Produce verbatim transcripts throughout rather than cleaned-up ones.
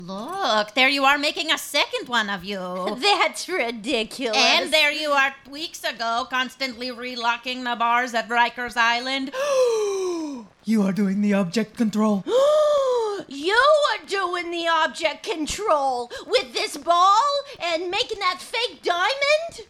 Look, there you are making a second one of you. That's ridiculous. And there you are weeks ago, constantly relocking the bars at Rikers Island. You are doing the object control. You are doing the object control with this ball and making that fake diamond?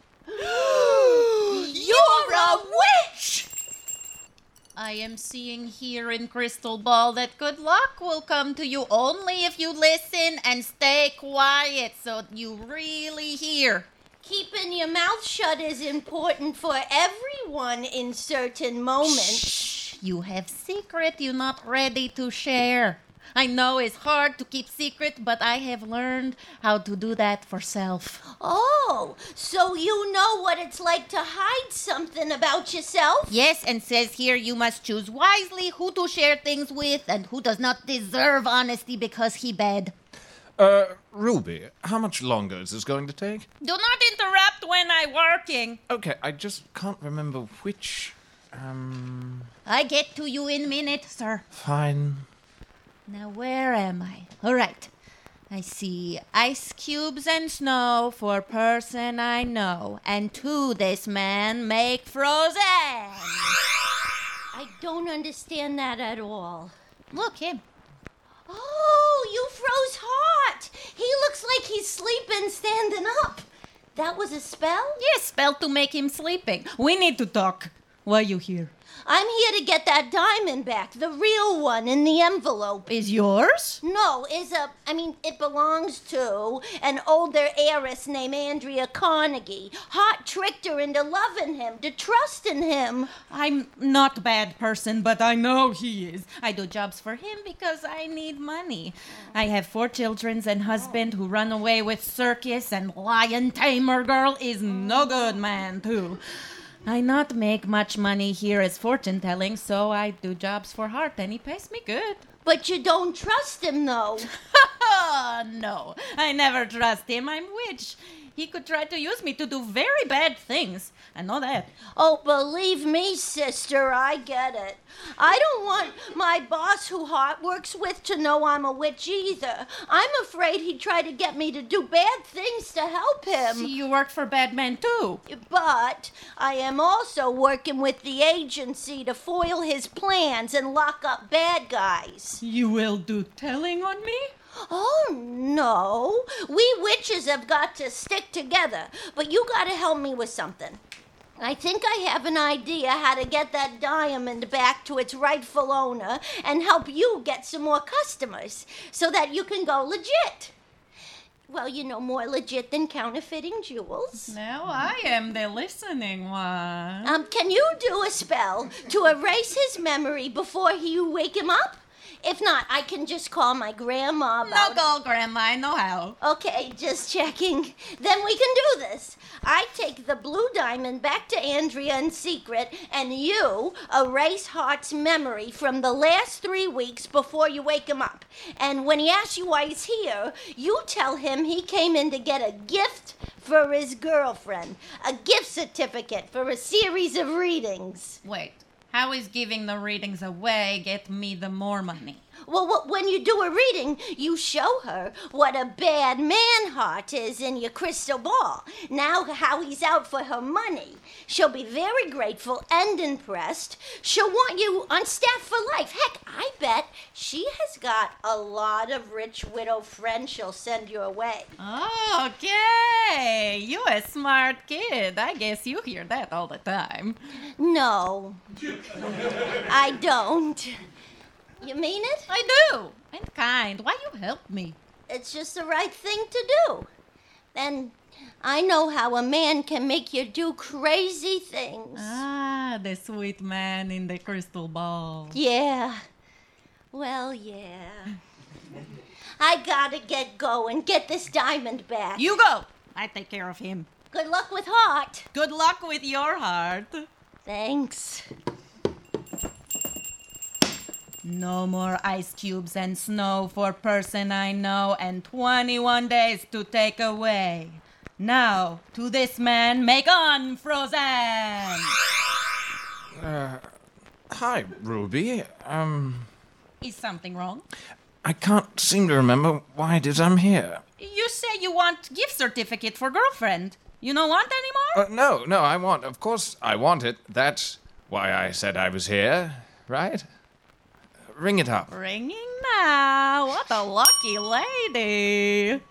You're a witch! I am seeing here in Crystal Ball that good luck will come to you only if you listen and stay quiet so you really hear. Keeping your mouth shut is important for everyone in certain moments. Shh, you have secret you're not ready to share. I know it's hard to keep secret, but I have learned how to do that for self. Oh, so you know what it's like to hide something about yourself? Yes, and says here you must choose wisely who to share things with and who does not deserve honesty because he bad. Uh, Ruby, how much longer is this going to take? Do not interrupt when I'm working. Okay, I just can't remember which, um... I get to you in minute, sir. Fine. Now, where am I? All right. I see ice cubes and snow for person I know, and to this man make frozen. I don't understand that at all. Look, him. Oh, you froze hot. He looks like he's sleeping standing up. That was a spell? Yes, spell to make him sleeping. We need to talk. Why you here? I'm here to get that diamond back, the real one in the envelope. Is yours? No, is a, I mean, it belongs to an older heiress named Andrea Carnegie. Hart tricked her into loving him, to trusting him. I'm not a bad person, but I know he is. I do jobs for him because I need money. I have four children and husband who run away with circus, and lion tamer girl is no good man, too. I not make much money here as fortune telling, so I do jobs for Hart, and he pays me good. But you don't trust him, though. No, I never trust him. I'm witch. He could try to use me to do very bad things. I know that. Oh, believe me, sister, I get it. I don't want my boss who Hart works with to know I'm a witch either. I'm afraid he'd try to get me to do bad things to help him. See, you work for bad men, too. But I am also working with the agency to foil his plans and lock up bad guys. You will do telling on me? Oh, no. We witches have got to stick together, but you got to help me with something. I think I have an idea how to get that diamond back to its rightful owner and help you get some more customers so that you can go legit. Well, you know, more legit than counterfeiting jewels. Now I am the listening one. Um, can you do a spell to erase his memory before you wake him up? If not, I can just call my grandma about... No go, Grandma. I know how. Okay, just checking. Then we can do this. I take the blue diamond back to Andrea in secret, and you erase Hart's memory from the last three weeks before you wake him up. And when he asks you why he's here, you tell him he came in to get a gift for his girlfriend. A gift certificate for a series of readings. Wait. How is giving the readings away get me the more money? Well, wh- when you do a reading, you show her what a bad man Hart is in your crystal ball. Now how he's out for her money. She'll be very grateful and impressed. She'll want you on staff for life. Heck, I bet she has got a lot of rich widow friends she'll send your way. Okay, you a smart kid. I guess you hear that all the time. No, I don't. You mean it? I do. And kind. Why you help me? It's just the right thing to do. And I know how a man can make you do crazy things. Ah, the sweet man in the crystal ball. Yeah. Well, yeah. I gotta get going. Get this diamond back. You go. I take care of him. Good luck with Hart. Good luck with your heart. Thanks. No more ice cubes and snow for person I know, and twenty-one days to take away. Now, to this man, make unfrozen! Uh, hi, Ruby. Um... Is something wrong? I can't seem to remember why it is I'm here. You say you want gift certificate for girlfriend. You don't want anymore? Uh, no, no, I want, of course I want it. That's why I said I was here, right? Ring it up. Ringing now. What a lucky lady.